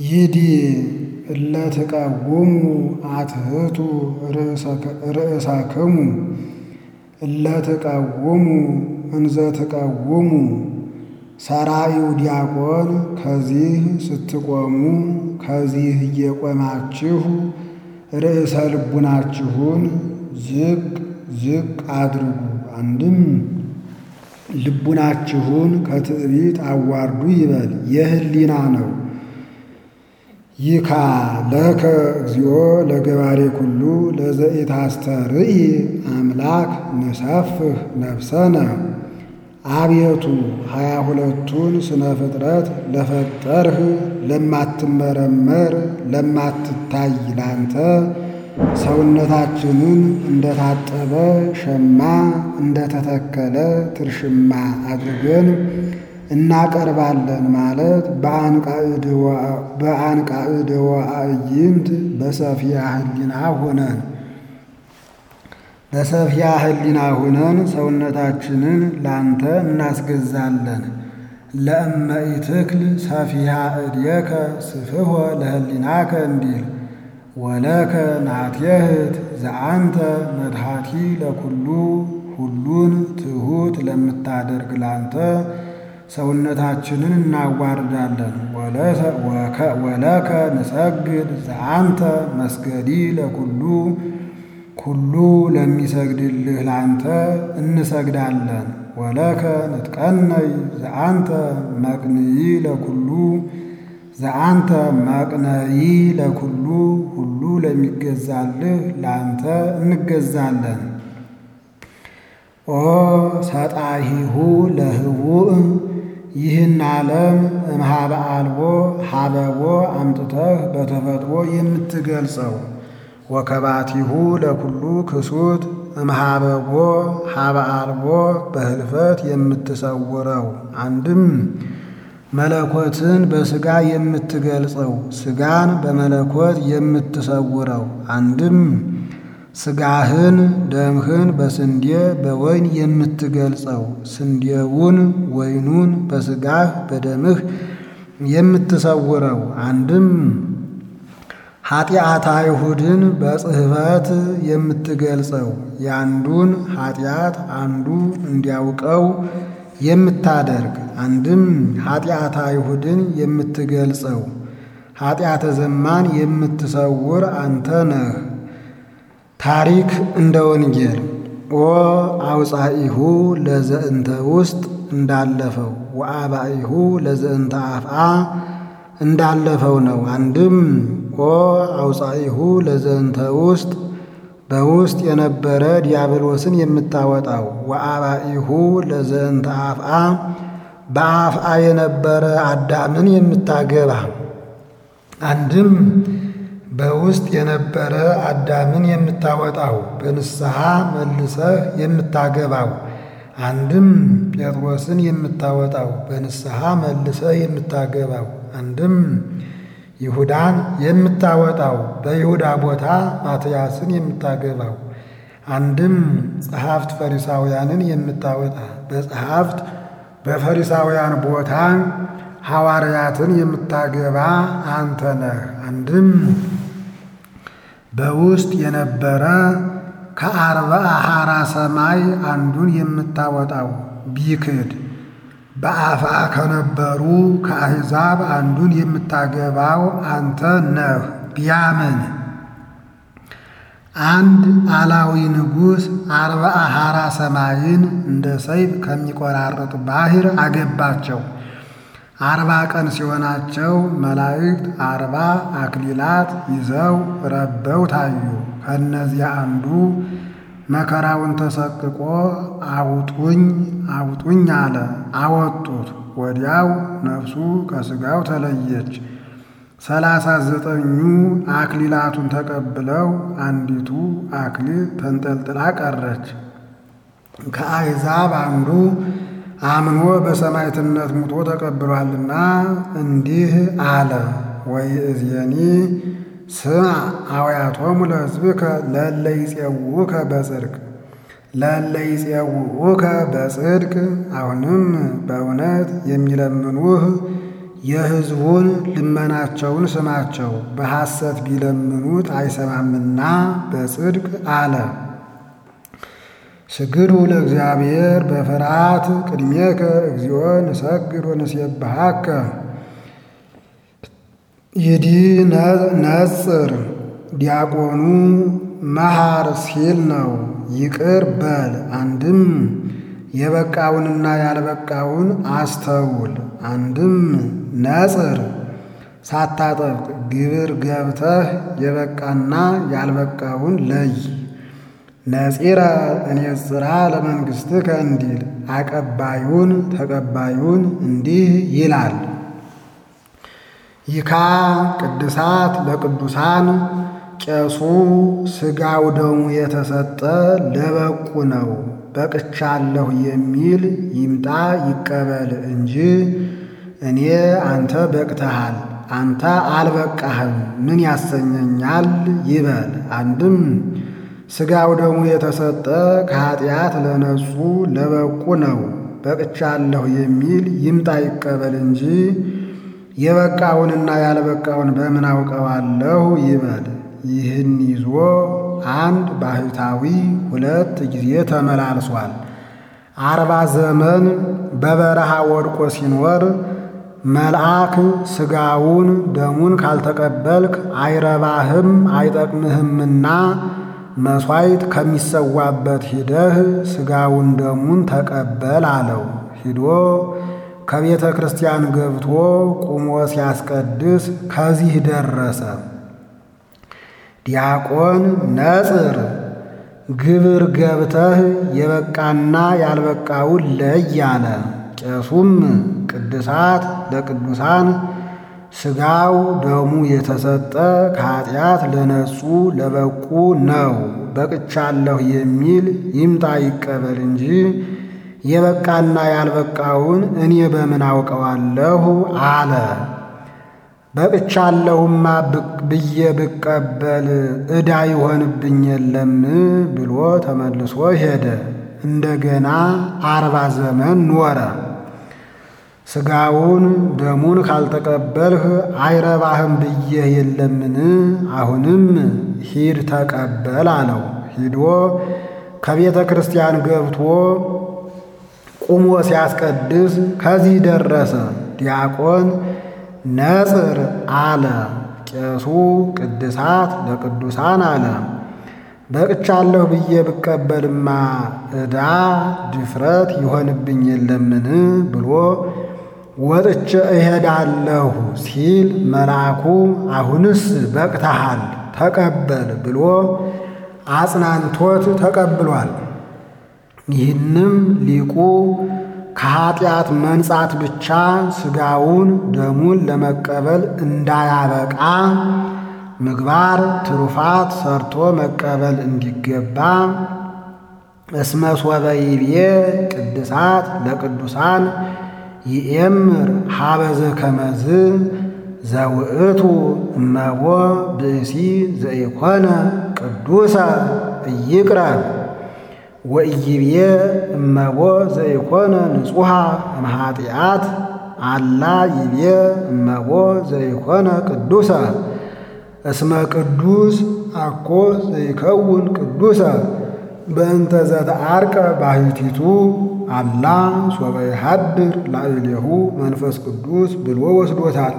ይዲ እለ ትቀውሙ አትሕቱ ርእሳክሙ እለ ትቀውሙ እንዘ ትቀውሙ ሰራዩ ዲያቆን ከዚህ ስትቆሙ ከዚህ እየቆማችሁ ርዕሰ ልቡናችሁን ዝቅ ዝቅ አድርጉ። አንድም ልቡናችሁን ከትዕቢት አዋርዱ ይበል የህሊና ነው። ይካ ለከ እግዚኦ ለገባሬ ኩሉ ለዘኢታስተርኢ አምላክ ንሰፍህ ነፍሰነ። አቤቱ 22ቱን ስነ ፍጥረት ለፈጠርህ ለማትመረመር ለማትታይ ላንተ ሰውነታችንን እንደታጠበ ሸማ እንደተተከለ ትርሽማ አድርገን እናቀርባለን ማለት በአንቃዕደ ወአዕይንት በሰፊያ ህሊና ሆነን ሰውነታችንን ላንተ እናስገዛለን። ለእመ ኢትክል ሰፊሃ እድየከ ስፍሖ ለህሊናከ እንዲል ወለከ ናትየህት ዘአንተ መድኃቲ ለኩሉ ሁሉን ትሑት ለምታደርግ ላንተ ሰውነታችንን እናዋርዳለን። ወለከ ንሰግድ ዘአንተ መስገዲ ለኩሉ ኩሉ ለሚሰግድልህ ላንተ እንሰግዳለን። ወለከ ንትቀነይ ዘአንተ መቅንይ ለኩሉ ዘአንተ መቅነይ ለኩሉ ሁሉ ለሚገዛልህ ላንተ እንገዛለን። ኦ ሰጣሂሁ ለህቡእ ይህን ዓለም እምኀበ አልቦ ሀበቦ አምጥተህ በተፈጥሮ የምትገልጸው ወከባቲሁ ለኩሉ ክሱት እምኀበቦ ሀበ አልቦ በህልፈት የምትሰውረው። አንድም መለኮትን በሥጋ የምትገልጸው ሥጋን በመለኮት የምትሰውረው። አንድም ሥጋህን ደምህን በስንዴ በወይን የምትገልጸው ስንዴውን ወይኑን በሥጋህ በደምህ የምትሰውረው። አንድም ኃጢአተ አይሁድን በጽሕፈት የምትገልጸው ያንዱን ኃጢአት አንዱ እንዲያውቀው የምታደርግ። አንድም ኃጢአተ አይሁድን የምትገልጸው ኃጢአተ ዘማን የምትሰውር አንተ ነህ። ታሪክ እንደ ወንጌል ኦ አውፃኢሁ ለዘእንተ ውስጥ እንዳለፈው ወአባኢሁ ለዘእንተ አፍአ እንዳለፈው ነው። አንድም ኦ አውፃኢሁ ለዘእንተ ውስጥ በውስጥ የነበረ ዲያብሎስን የምታወጣው ወአባኢሁ ለዘእንተ አፍአ በአፍአ የነበረ አዳምን የምታገባ። አንድም በውስጥ የነበረ አዳምን የምታወጣው በንስሐ መልሰህ የምታገባው። አንድም ጴጥሮስን የምታወጣው በንስሐ መልሰህ የምታገባው። አንድም ይሁዳን የምታወጣው በይሁዳ ቦታ ማትያስን የምታገባው። አንድም ጸሐፍት ፈሪሳውያንን የምታወጣ በጸሐፍት በፈሪሳውያን ቦታ ሐዋርያትን የምታገባ አንተ ነህ። አንድም በውስጥ የነበረ ከአርብዓ ሐራ ሰማይ አንዱን የምታወጣው ቢክድ በአፍአ ከነበሩ ከአሕዛብ አንዱን የምታገባው አንተ ነህ ቢያምን። አንድ አላዊ ንጉሥ አርብዓ ሐራ ሰማይን እንደ ሰይፍ ከሚቆራረጥ ባሕር አገባቸው። 40 ቀን ሲሆናቸው መላእክት 40 አክሊላት ይዘው ረበው ታዩ። ከእነዚያ አንዱ መከራውን ተሰቅቆ አውጡኝ አውጡኝ አለ። አወጡት። ወዲያው ነፍሱ ከሥጋው ተለየች። 39ኙ አክሊላቱን ተቀብለው አንዲቱ አክሊል ተንጠልጥላ ቀረች። ከአሕዛብ አንዱ አምኖ በሰማዕትነት ሙቶ ተቀብሏልና እንዲህ አለ። ወይእዜኒ ስማ አውያቶሙ ለሕዝብከ ለእለ ይፄውዑከ በጽድቅ ለእለ ይፄውዑከ በጽድቅ። አሁንም በእውነት የሚለምኑህ የሕዝቡን ልመናቸውን ስማቸው። በሐሰት ቢለምኑት አይሰማምና በጽድቅ አለ። ስግዱ ለእግዚአብሔር በፍርሃት ቅድሜከ እግዚኦ ንሰግድ ወንሴብሐከ። ይዲ ነጽር ዲያቆኑ መሐር ሲል ነው። ይቅር በል አንድም የበቃውንና ያልበቃውን አስተውል። አንድም ነጽር ሳታጠብቅ ግብር ገብተህ የበቃና ያልበቃውን ለይ። ነጺረ እኔጽራ ለመንግሥትከ እንዲል አቀባዩን ተቀባዩን እንዲህ ይላል። ይካ ቅድሳት ለቅዱሳን ቄሱ ሥጋው ደሙ የተሰጠ ለበቁ ነው። በቅቻለሁ የሚል ይምጣ ይቀበል እንጂ እኔ አንተ በቅተሃል አንተ አልበቃህም ምን ያሰኘኛል ይበል። አንድም ሥጋው ደሙ የተሰጠ ከኃጢአት ለነጹ ለበቁ ነው። በቅቻለሁ የሚል ይምጣ ይቀበል እንጂ የበቃውንና ያልበቃውን በምን አውቀዋለሁ ይበል። ይህን ይዞ አንድ ባህታዊ 2 ጊዜ ተመላልሷል። 40 ዘመን በበረሃ ወድቆ ሲኖር መልአክ ሥጋውን ደሙን ካልተቀበልክ አይረባህም አይጠቅምህምና መሥዋዕት ከሚሰዋበት ሂደህ ሥጋውን ደሙን ተቀበል አለው። ሂዶ ከቤተ ክርስቲያን ገብቶ ቁሞ ሲያስቀድስ ከዚህ ደረሰ። ዲያቆን ነጽር ግብር ገብተህ የበቃና ያልበቃውን ለይ አለ። ቄሱም ቅድሳት ለቅዱሳን ሥጋው ደሙ የተሰጠ ከኃጢአት ለነጹ ለበቁ ነው። በቅቻለሁ የሚል ይምጣ ይቀበል እንጂ የበቃና ያልበቃውን እኔ በምን አውቀዋለሁ አለ። በቅቻለሁማ ብዬ ብቀበል ዕዳ ይሆንብኝ የለም ብሎ ተመልሶ ሄደ። እንደገና 40 ዘመን ኖረ። ሥጋውን ደሙን ካልተቀበልህ አይረባህም ብዬህ የለምን? አሁንም ሂድ ተቀበል አለው። ሂዶ ከቤተ ክርስቲያን ገብቶ ቁሞ ሲያስቀድስ ከዚህ ደረሰ። ዲያቆን ነጽር አለ። ቄሱ ቅድሳት ለቅዱሳን አለ። በቅቻለሁ ብዬ ብቀበልማ ዕዳ ድፍረት ይሆንብኝ የለምን ብሎ ወጥቼ እሄዳለሁ ሲል መልአኩ አሁንስ በቅተሃል ተቀበል ብሎ አጽናንቶት ተቀብሏል። ይህንም ሊቁ ከኃጢአት መንጻት ብቻ ሥጋውን ደሙን ለመቀበል እንዳያበቃ ምግባር ትሩፋት ሰርቶ መቀበል እንዲገባ እስመ ሶበ ይቤ ቅድሳት ለቅዱሳን ይእምር ሀበዘ ከመዝ ዘውእቱ እመቦ ብእሲ ዘኢኮነ ቅዱሰ ኢይቅረብ ወኢይቤ እመቦ ዘኢኮነ ንጹሐ እምኃጢአት አላ ይቤ እመቦ ዘኢኮነ ቅዱሰ እስመ ቅዱስ አኮ ዘይከውን ቅዱሰ በእንተ ዘተዓርቀ ባሕቲቱ አላ ሶበ ይሃድር ላዕሌሁ መንፈስ ቅዱስ ብሎ ወስዶታል።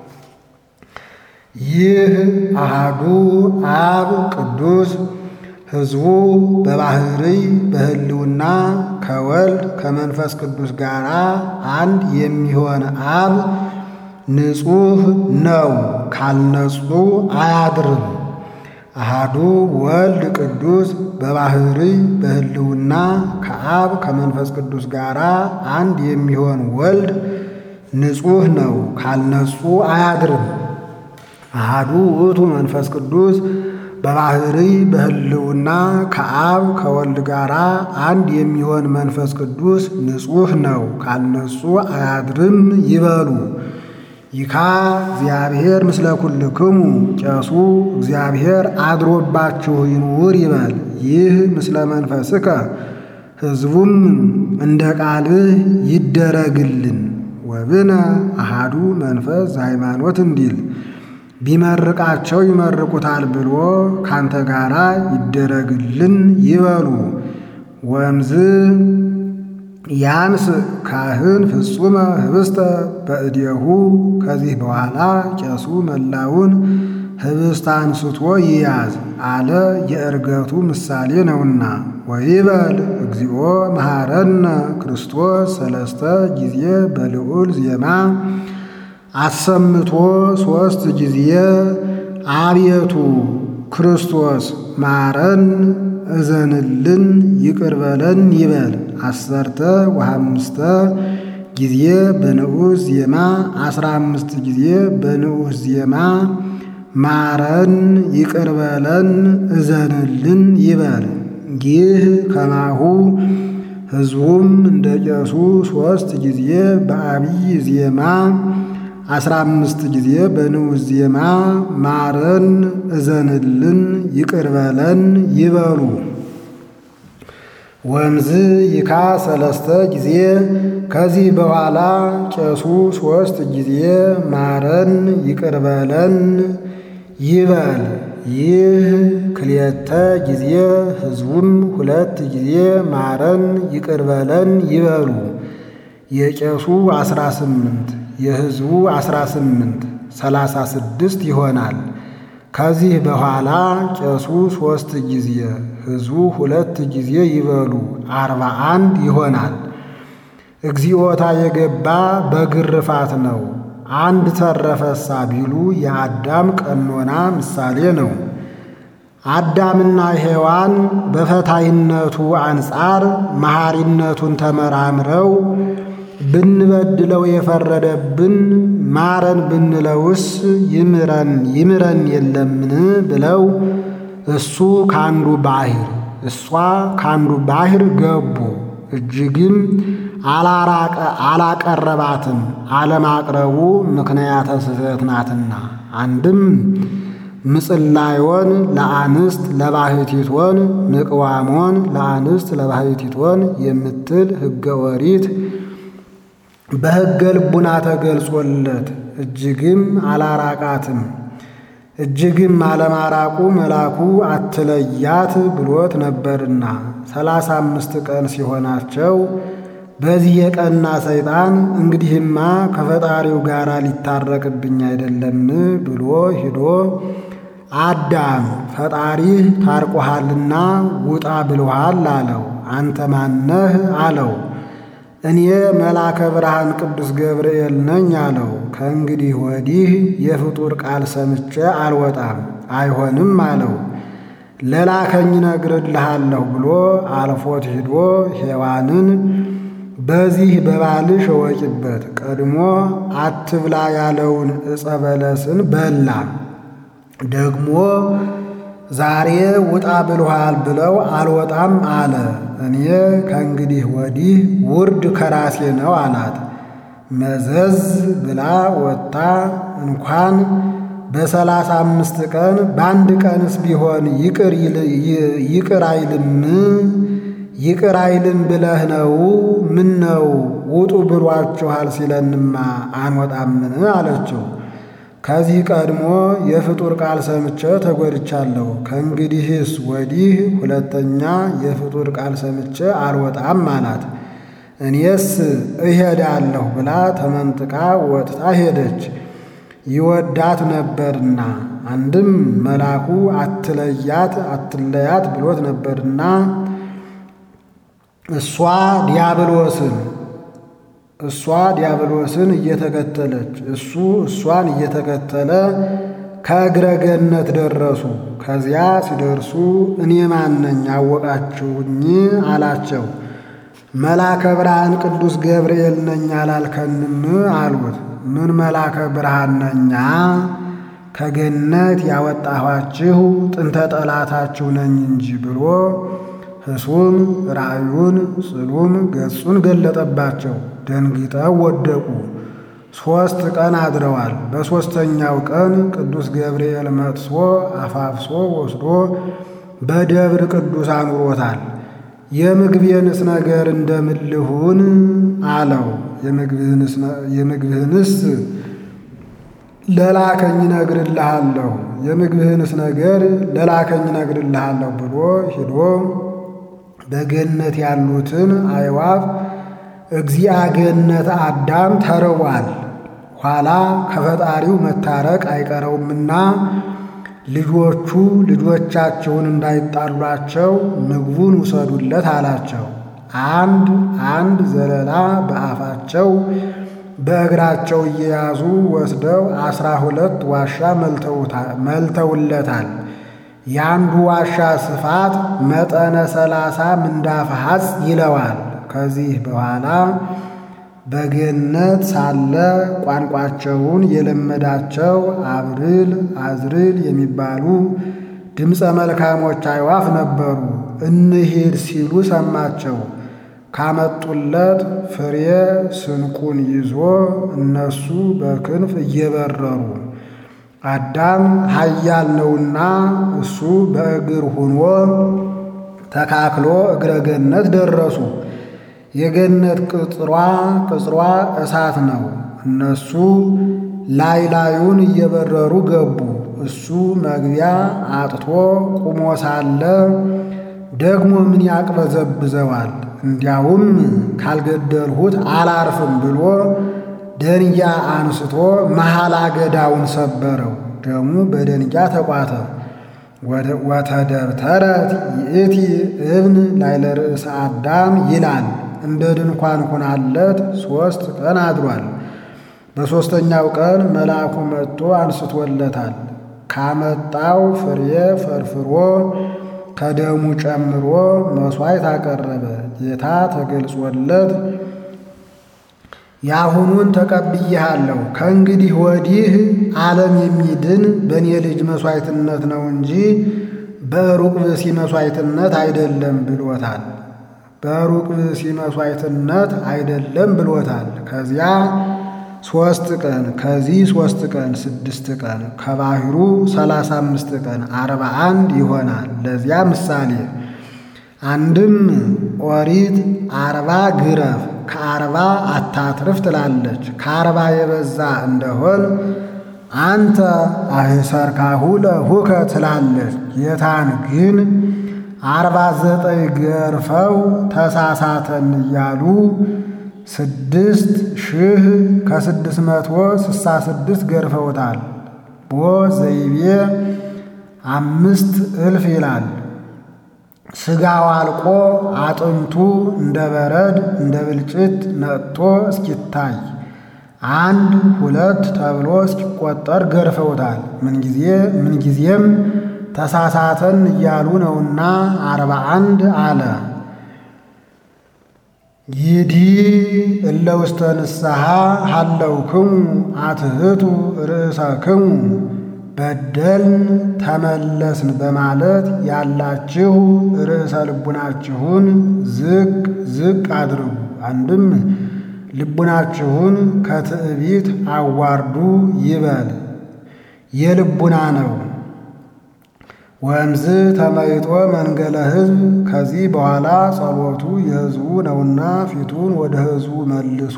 ይህ አሃዱ አብ ቅዱስ ሕዝቡ በባሕርይ በሕልውና ከወልድ ከመንፈስ ቅዱስ ጋር አንድ የሚሆን አብ ንጹሕ ነው፣ ካልነጹ አያድርም። አሃዱ ወልድ ቅዱስ በባሕርይ በሕልውና ከአብ ከመንፈስ ቅዱስ ጋር አንድ የሚሆን ወልድ ንጹሕ ነው፣ ካልነጹ አያድርም። አሃዱ ውእቱ መንፈስ ቅዱስ በባሕርይ በሕልውና ከአብ ከወልድ ጋር አንድ የሚሆን መንፈስ ቅዱስ ንጹሕ ነው፣ ካልነጹ አያድርም ይበሉ። ይካ እግዚአብሔር ምስለ ኩልክሙ ቄሱ እግዚአብሔር አድሮባችሁ ይኑር ይበል። ይህ ምስለ መንፈስከ ሕዝቡም እንደ ቃልህ ይደረግልን። ወብነ አሃዱ መንፈስ ዘሃይማኖት እንዲል ቢመርቃቸው ይመርቁታል ብሎ ካንተ ጋራ ይደረግልን ይበሉ። ወእምዝ ያንስ ካህን ፍጹመ ህብስተ በእዴሁ ከዚህ በኋላ ቄሱ መላውን ህብስት አንስቶ ይያዝ አለ። የዕርገቱ ምሳሌ ነውና። ወይበል እግዚኦ መሐረነ ክርስቶስ ሰለስተ ጊዜ በልዑል ዜማ አሰምቶ 3 ጊዜ አቤቱ ክርስቶስ ማረን እዘንልን ይቅር በለን ይበል። 15 ጊዜ በንዑስ ዜማ 15 ጊዜ በንዑስ ዜማ ማረን ይቅር በለን እዘንልን ይበል። ይህ ከማሁ ሕዝቡም እንደ ቄሱ 3 ጊዜ በአብይ ዜማ 15 ጊዜ በንዑስ ዜማ ማረን እዘንልን ይቅር በለን ይበሉ። ወእምዝ ይካ 3 ጊዜ ከዚህ በኋላ ቄሱ 3 ጊዜ ማረን ይቅር በለን ይበል። ይህ ክልኤተ ጊዜ ሕዝቡም 2 ጊዜ ማረን ይቅር በለን ይበሉ። የቄሱ 18 የሕዝቡ 18 36 ይሆናል። ከዚህ በኋላ ቄሱ 3 ጊዜ ሕዝቡ 2 ጊዜ ይበሉ 41 ይሆናል። እግዚኦታ የገባ በግርፋት ነው። አንድ ተረፈሳ ቢሉ የአዳም ቀኖና ምሳሌ ነው። አዳምና ሔዋን በፈታይነቱ አንጻር መሐሪነቱን ተመራምረው ብንበድለው የፈረደብን ማረን ብንለውስ ይምረን የለምን ብለው እሱ ካንዱ ባሕር እሷ ካንዱ ባሕር ገቡ። እጅግም አላቀረባትም፣ አለማቅረቡ ምክንያተ ስህተት ናትና። አንድም ምጽላዮን ለአንስት ለባሕቲቶን ምቅዋሞን ለአንስት ለባሕቲቶን የምትል ሕገ ኦሪት በሕገ ልቡና ተገልጾለት እጅግም አላራቃትም። እጅግም አለማራቁ መላኩ አትለያት ብሎት ነበርና 35 ቀን ሲሆናቸው በዚህ የቀና ሰይጣን እንግዲህማ ከፈጣሪው ጋር ሊታረቅብኝ አይደለም ብሎ ሂዶ አዳም ፈጣሪህ ታርቆሃልና ውጣ ብሎሃል አለው። አንተ ማነህ አለው። እኔ መልአከ ብርሃን ቅዱስ ገብርኤል ነኝ አለው። ከእንግዲህ ወዲህ የፍጡር ቃል ሰምቼ አልወጣም አይሆንም አለው። ለላከኝ እነግርልሃለሁ ብሎ አልፎት ሂዶ ሔዋንን በዚህ በባልሽ እወቂበት፣ ቀድሞ አትብላ ያለውን ዕፀ በለስን በላ፣ ደግሞ ዛሬ ውጣ ብሎሃል ብለው አልወጣም አለ። እኔ ከእንግዲህ ወዲህ ውርድ ከራሴ ነው አላት። መዘዝ ብላ ወጥታ እንኳን በ35 ቀን በአንድ ቀንስ ቢሆን ይቅር አይልም ብለህ ነው? ምን ነው ውጡ ብሏችኋል ሲለንማ አንወጣምን አለችው። ከዚህ ቀድሞ የፍጡር ቃል ሰምቼ ተጎድቻለሁ። ከእንግዲህስ ወዲህ ሁለተኛ የፍጡር ቃል ሰምቼ አልወጣም አላት። እኔስ እሄዳለሁ ብላ ተመንጥቃ ወጥታ ሄደች። ይወዳት ነበርና አንድም መልአኩ አትለያት ብሎት ነበርና እሷ ዲያብሎስን እየተከተለች እሱ እሷን እየተከተለ ከእግረ ገነት ደረሱ። ከዚያ ሲደርሱ እኔ ማነኝ አወቃችሁኝ አላቸው። መልአከ ብርሃን ቅዱስ ገብርኤል ነኝ አላልከንም አሉት። ምን መልአከ ብርሃን ነኛ? ከገነት ያወጣኋችሁ ጥንተ ጠላታችሁ ነኝ እንጂ ብሎ ሕሱም ራእዩን ጽሉም ገጹን ገለጠባቸው። ደንግጠው ወደቁ። 3 ቀን አድረዋል። በሦስተኛው ቀን ቅዱስ ገብርኤል መጥቶ አፋፍሶ ወስዶ በደብር ቅዱስ አኑሮታል። የምግቤንስ ነገር እንደምን ልሁን አለው። የምግብህንስ ለላከኝ እነግርልሃለሁ የምግብህንስ ነገር ለላከኝ እነግርልሃለሁ ብሎ ሄዶ በገነት ያሉትን አዕዋፍ እግዚአ ገነት አዳም ተርቧል። ኋላ ከፈጣሪው መታረቅ አይቀረውምና ልጆቹ ልጆቻቸውን እንዳይጣሏቸው ምግቡን ውሰዱለት አላቸው። አንድ ዘለላ በአፋቸው በእግራቸው እየያዙ ወስደው 12 ዋሻ መልተውለታል። የአንዱ ዋሻ ስፋት መጠነ 30 ምንዳፈ ሐጽ ይለዋል። ከዚህ በኋላ በገነት ሳለ ቋንቋቸውን የለመዳቸው አብርል አዝርል የሚባሉ ድምፀ መልካሞች አዕዋፍ ነበሩ። እንሂድ ሲሉ ሰማቸው። ካመጡለት ፍሬ ስንቁን ይዞ እነሱ በክንፍ እየበረሩ አዳም ኃያል ነውና እሱ በእግር ሆኖ ተካክሎ እግረ ገነት ደረሱ። የገነት ቅጽሯ እሳት ነው። እነሱ ላዩን እየበረሩ ገቡ። እሱ መግቢያ አጥቶ ቁሞ ሳለ ደግሞ ምን ያቅበዘብዘዋል? እንዲያውም ካልገደልሁት አላርፍም ብሎ ደንጊያ አንስቶ መሃል አገዳውን ሰበረው። ደሙ በደንጊያ ተቋተ። ወተደብተረት ይእቲ እብን ላዕለ ርእሰ አዳም ይላል። እንደ ድንኳን ሆናለት 3 ቀን አድሯል። በሦስተኛው ቀን መልአኩ መጥቶ አንስቶለታል። ካመጣው ፍሬ ፈርፍሮ ከደሙ ጨምሮ መሥዋዕት አቀረበ። ጌታ ተገልጾለት ያሁኑን ተቀብዬሃለሁ፣ ከእንግዲህ ወዲህ ዓለም የሚድን በእኔ ልጅ መሥዋዕትነት ነው እንጂ በሩቅ ብእሲ መሥዋዕትነት አይደለም ብሎታል። በሩቅ ብእሲ መሥዋዕትነት አይደለም ብሎታል። ከዚያ 3 ቀን ከዚህ 3 ቀን 6 ቀን ከባሕሩ 35 ቀን 41 ይሆናል። ለዚያ ምሳሌ አንድም ኦሪት 40 ግረፍ ከ40 አታትርፍ ትላለች። ከ40 የበዛ እንደሆን አንተ አህሰርካሁ ለሁከ ትላለች። ጌታን ግን 49 ገርፈው ተሳሳተን እያሉ 6,666 ገርፈውታል። ቦ ዘይቤ 5000 ይላል። ሥጋው አልቆ አጥንቱ እንደ በረድ እንደ ብልጭት ነጥቶ እስኪታይ 1 2 ተብሎ እስኪቆጠር ገርፈውታል። ምንጊዜም ተሳሳተን እያሉ ነውና 41 አለ። ይዲ እለ ውስተ ንስሐ ሀለውክሙ አትሕቱ ርእሰክሙ በደልን ተመለስን በማለት ያላችሁ ርዕሰ ልቡናችሁን ዝቅ አድርጉ። አንድም ልቡናችሁን ከትዕቢት አዋርዱ ይበል የልቡና ነው። ወእምዝ ተመይጦ መንገለ ሕዝብ ከዚህ በኋላ ጸሎቱ የሕዝቡ ነውና ፊቱን ወደ ሕዝቡ መልሶ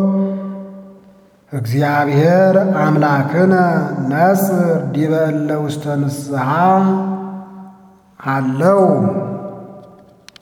እግዚአብሔር አምላክነ ነጽር ዲበ እለ ውስተ ንስሐ አለው